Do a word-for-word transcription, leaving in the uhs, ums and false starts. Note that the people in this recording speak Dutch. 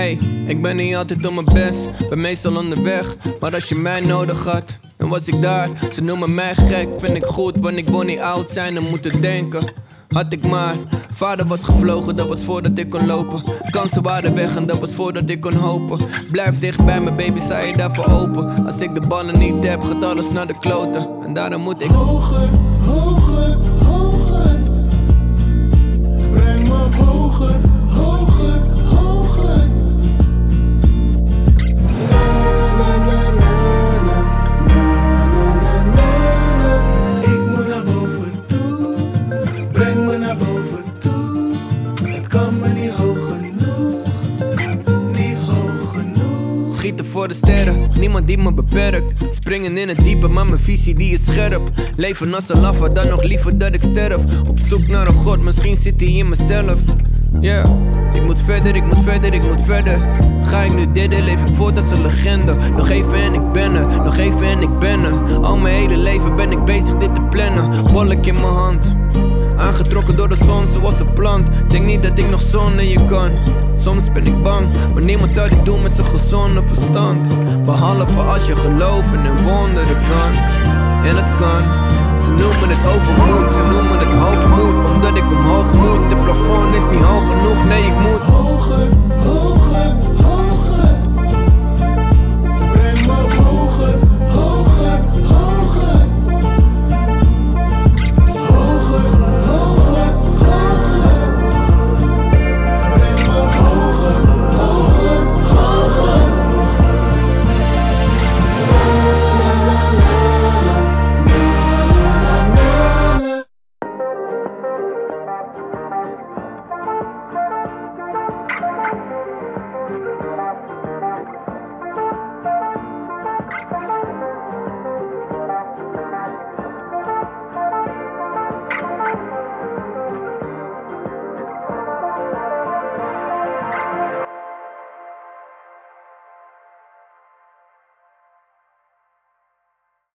Hey, ik ben niet altijd op mijn best, ben meestal onderweg. Maar als je mij nodig had, dan was ik daar. Ze noemen mij gek, vind ik goed, want ik wil niet oud zijn en moeten denken. Had ik maar, vader was gevlogen, dat was voordat ik kon lopen. Kansen waren weg en dat was voordat ik kon hopen. Blijf dicht bij me baby, sta je daarvoor open. Als ik de ballen niet heb, gaat alles naar de kloten. En daarom moet ik hoger, hoger, hoger. Breng me hoger, hoger, hoger. Na na na na na, na na na na na. Ik moet naar boven toe, breng me naar boven toe. Het kan me niet hoog genoeg, niet hoog genoeg. schieten voor de sterren, niemand die me beperkt. Springen in het diepe, maar mijn visie die is scherp. Leven als een laffa, dan nog liever dat ik sterf. Op zoek naar een god, misschien zit hij in mezelf. Yeah, ik moet verder, ik moet verder, ik moet verder. Ga ik nu didden, leef ik voort als een legende. Nog even en ik ben er, nog even en ik ben er. Al mijn hele leven ben ik bezig dit te plannen. Bolk in mijn hand, aangetrokken door de zon zoals een plant. Denk niet dat ik nog zonder je kan. Soms ben ik bang, maar niemand zou dit doen met zijn gezonde verstand. Behalve als je gelooft in een wonderen kan. En het kan. Ze noemen het overmoed, ze noemen het hoogmoed. Omdat ik omhoog moet, het plafond is niet hoog genoeg, nee ik moet hoger, hoger,